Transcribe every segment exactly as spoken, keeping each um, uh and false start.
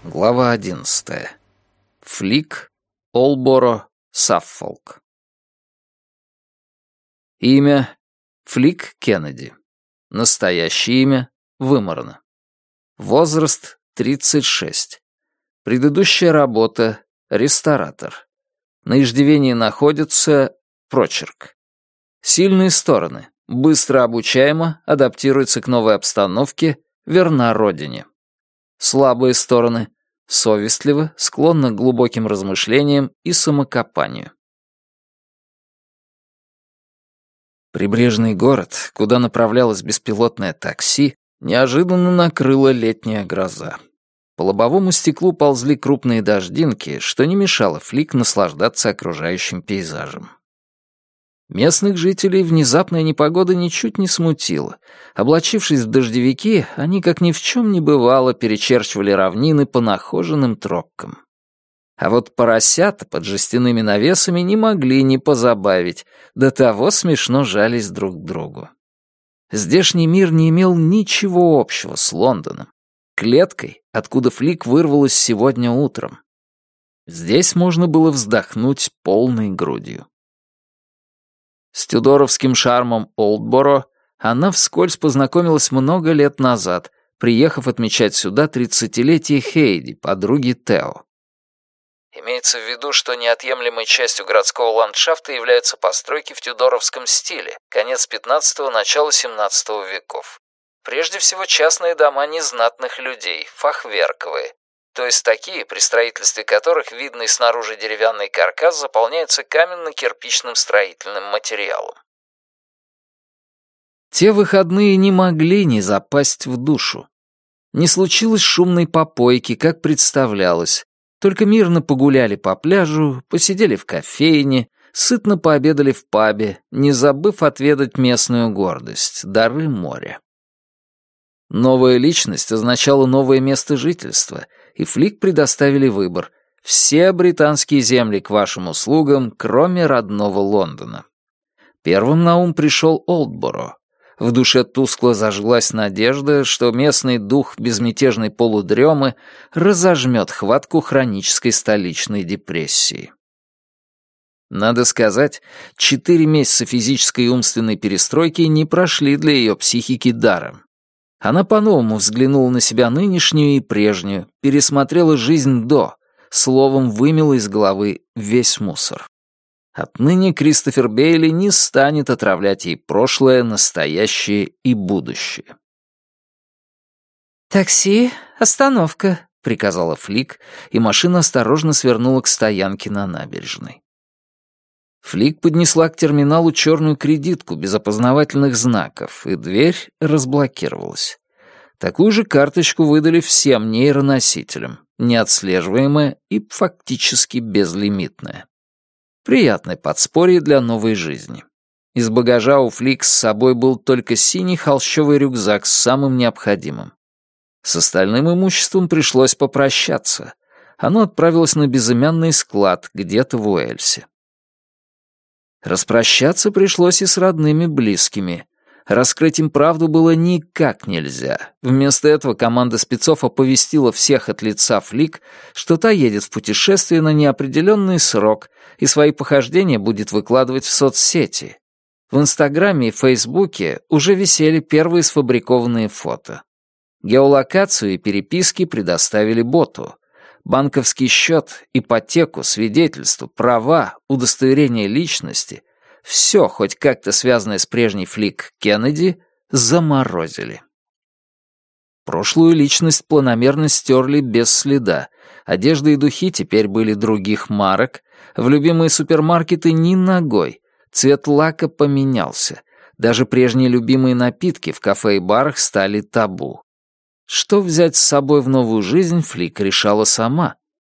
Глава одиннадцатая. Флик, Олборо, Саффолк. Имя — Флик Кеннеди. Настоящее имя — вымарано. Возраст — тридцать шесть. Предыдущая работа — ресторатор. На иждивении находится прочерк. Сильные стороны — быстро обучаема, адаптируется к новой обстановке, верна родине. Слабые стороны — совестливо, склонна к глубоким размышлениям и самокопанию. Прибрежный город, куда направлялось беспилотное такси, неожиданно накрыла летняя гроза. По лобовому стеклу ползли крупные дождинки, что не мешало Флик наслаждаться окружающим пейзажем. Местных жителей внезапная непогода ничуть не смутила. Облачившись в дождевики, они, как ни в чем не бывало, перечерчивали равнины по нахоженным тропкам. А вот поросята под жестяными навесами не могли не позабавить, до того смешно жались друг к другу. Здешний мир не имел ничего общего с Лондоном, клеткой, откуда Флик вырвалась сегодня утром. Здесь можно было вздохнуть полной грудью. С тюдоровским шармом Олдборо она вскользь познакомилась много лет назад, приехав отмечать сюда тридцатилетие Хейди, подруги Тео. Имеется в виду, что неотъемлемой частью городского ландшафта являются постройки в тюдоровском стиле, конец пятнадцатого — начало семнадцатого веков. Прежде всего частные дома незнатных людей, фахверковые, то есть такие, при строительстве которых видный снаружи деревянный каркас заполняется каменно-кирпичным строительным материалом. Те выходные не могли не запасть в душу. Не случилось шумной попойки, как представлялось, только мирно погуляли по пляжу, посидели в кофейне, сытно пообедали в пабе, не забыв отведать местную гордость — дары моря. Новая личность означала новое место жительства, и Флик предоставили выбор — все британские земли к вашим услугам, кроме родного Лондона. Первым на ум пришел Олдборо. В душе тускло зажглась надежда, что местный дух безмятежной полудремы разожмет хватку хронической столичной депрессии. Надо сказать, четыре месяца физической и умственной перестройки не прошли для ее психики даром. Она по-новому взглянула на себя нынешнюю и прежнюю, пересмотрела жизнь до, словом, вымела из головы весь мусор. Отныне Кристофер Бейли не станет отравлять ей прошлое, настоящее и будущее. «Такси, остановка», — приказала Флик, и машина осторожно свернула к стоянке на набережной. Флик поднесла к терминалу черную кредитку без опознавательных знаков, и дверь разблокировалась. Такую же карточку выдали всем нейроносителям, неотслеживаемая и фактически безлимитная. Приятное подспорье для новой жизни. Из багажа у Флик с собой был только синий холщовый рюкзак с самым необходимым. С остальным имуществом пришлось попрощаться. Оно отправилось на безымянный склад где-то в Уэльсе. Распрощаться пришлось и с родными близкими. Раскрыть им правду было никак нельзя. Вместо этого команда спецов оповестила всех от лица Флик, что та едет в путешествие на неопределенный срок и свои похождения будет выкладывать в соцсети. В Инстаграме и Фейсбуке уже висели первые сфабрикованные фото. Геолокацию и переписки предоставили боту. Банковский счет, ипотеку, свидетельство, права, удостоверение личности — все, хоть как-то связанное с прежней Флик Кеннеди, заморозили. Прошлую личность планомерно стерли без следа. Одежда и духи теперь были других марок, в любимые супермаркеты ни ногой, цвет лака поменялся, даже прежние любимые напитки в кафе и барах стали табу. Что взять с собой в новую жизнь, Флик решала сама.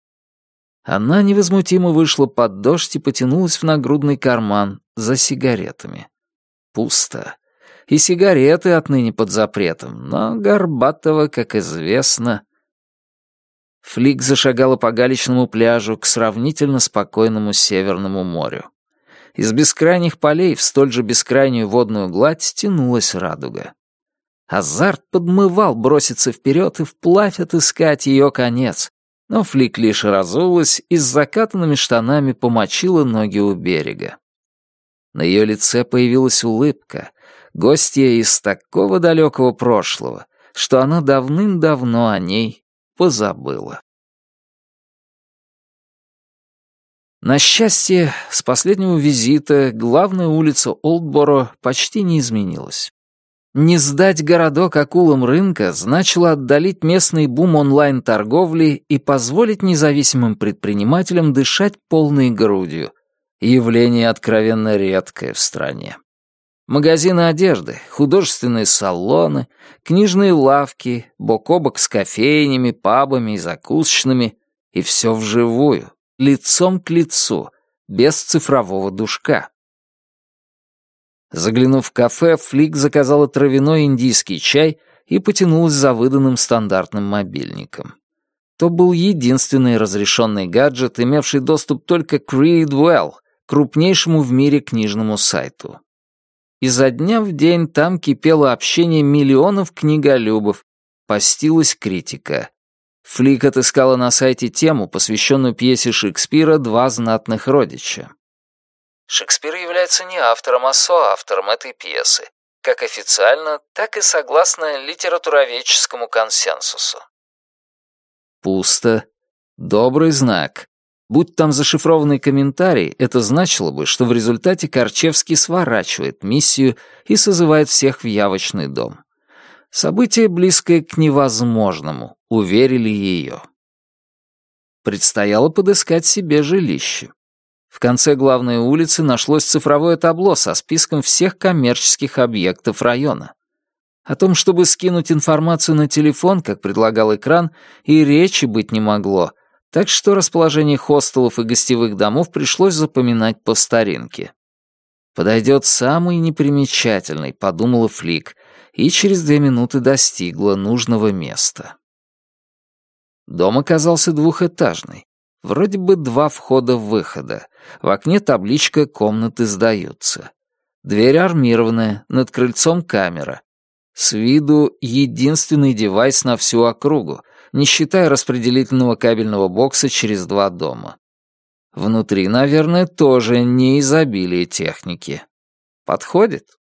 Она невозмутимо вышла под дождь и потянулась в нагрудный карман за сигаретами. Пусто. И сигареты отныне под запретом, но Горбатова, как известно... Флик зашагала по галечному пляжу к сравнительно спокойному Северному морю. Из бескрайних полей в столь же бескрайнюю водную гладь тянулась радуга. Азарт подмывал броситься вперед и вплавь отыскать ее конец, Но Флик лишь разулась и с закатанными штанами помочила ноги у берега. На ее лице появилась улыбка, гостья из такого далекого прошлого, что она давным-давно о ней позабыла. На счастье, с последнего визита главная улица Олдборо почти не изменилась. Не сдать городок акулам рынка значило отдалить местный бум онлайн-торговли и позволить независимым предпринимателям дышать полной грудью. Явление откровенно редкое в стране. Магазины одежды, художественные салоны, книжные лавки, бок о бок с кофейнями, пабами и закусочными, и все вживую, лицом к лицу, без цифрового душка. Заглянув в кафе, Флик заказала травяной индийский чай и потянулась за выданным стандартным мобильником. То был единственный разрешенный гаджет, имевший доступ только к Readwell, крупнейшему в мире книжному сайту. Изо дня в день там кипело общение миллионов книголюбов, постилась критика. Флик отыскала на сайте тему, посвященную пьесе Шекспира «Два знатных родича». Шекспир является не автором, а соавтором этой пьесы, как официально, так и согласно литературоведческому консенсусу. Пусто. Добрый знак. Будь там зашифрованный комментарий, это значило бы, что в результате Корчевский сворачивает миссию и созывает всех в явочный дом. Событие, близкое к невозможному, уверили ее. Предстояло подыскать себе жилище. В конце главной улицы нашлось цифровое табло со списком всех коммерческих объектов района. О том, чтобы скинуть информацию на телефон, как предлагал экран, и речи быть не могло, так что расположение хостелов и гостевых домов пришлось запоминать по старинке. «Подойдет самый непримечательный», — подумала Флик, и через две минуты достигла нужного места. Дом оказался двухэтажный. Вроде бы два входа-выхода. В окне табличка «Комнаты сдаются». Дверь армированная, над крыльцом камера. С виду единственный девайс на всю округу, не считая распределительного кабельного бокса через два дома. Внутри, наверное, тоже не изобилие техники. Подходит?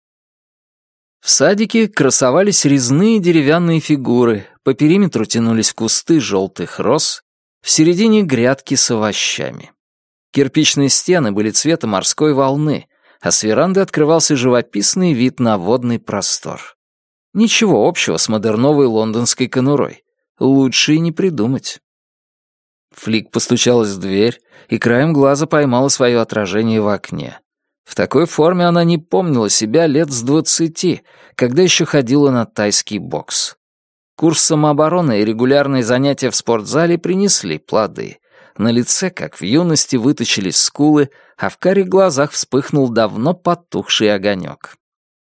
В садике красовались резные деревянные фигуры, по периметру тянулись кусты желтых роз, в середине грядки с овощами. Кирпичные стены были цвета морской волны, а с веранды открывался живописный вид на водный простор. Ничего общего с модерновой лондонской конурой. Лучше и не придумать. Флик постучалась в дверь и краем глаза поймала свое отражение в окне. В такой форме она не помнила себя лет с двадцати, когда еще ходила на тайский бокс. Курс самообороны и регулярные занятия в спортзале принесли плоды. На лице, как в юности, выточились скулы, а в карих глазах вспыхнул давно потухший огонек.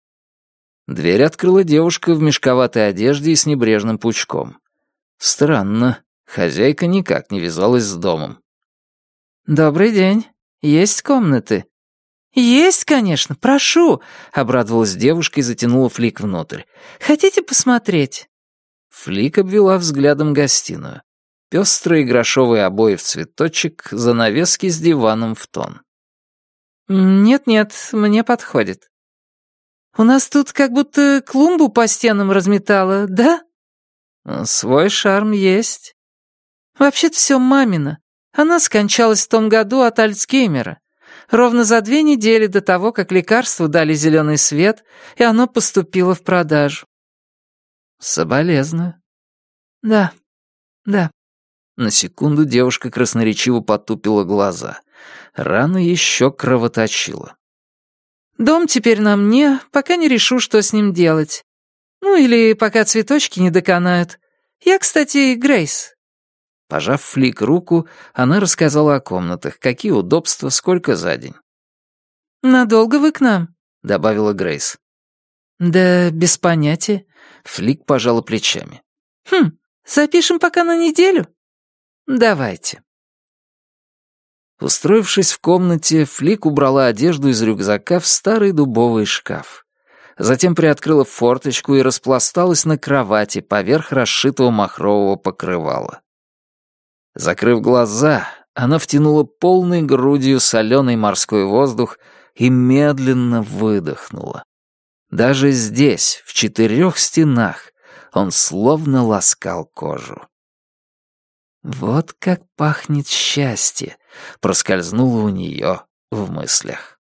Дверь открыла девушка в мешковатой одежде и с небрежным пучком. Странно, хозяйка никак не вязалась с домом. «Добрый день. Есть комнаты?» «Есть, конечно, прошу», — обрадовалась девушка и затянула Флик внутрь. «Хотите посмотреть?» Флик обвела взглядом гостиную. Пестрые грошовые обои в цветочек, занавески с диваном в тон. «Нет-нет, мне подходит». «У нас тут как будто клумбу по стенам разметало, да?» «Свой шарм есть». «Вообще-то все мамино. Она скончалась в том году от Альцгеймера. Ровно за две недели до того, как лекарству дали зеленый свет, и оно поступило в продажу». «Соболезную». «Да, да». На секунду девушка красноречиво потупила глаза. Рана еще кровоточила. «Дом теперь на мне, пока не решу, что с ним делать. Ну или пока цветочки не доконают. Я, кстати, Грейс». Пожав Флик руку, она рассказала о комнатах, какие удобства, сколько за день. «Надолго вы к нам?» — добавила Грейс. «Да без понятия». Флик пожала плечами. «Хм, запишем пока на неделю?» «Давайте». Устроившись в комнате, Флик убрала одежду из рюкзака в старый дубовый шкаф. Затем приоткрыла форточку и распласталась на кровати поверх расшитого махрового покрывала. Закрыв глаза, она втянула полной грудью соленый морской воздух и медленно выдохнула. Даже здесь, в четырех стенах, он словно ласкал кожу. «Вот как пахнет счастье!» — проскользнуло у нее в мыслях.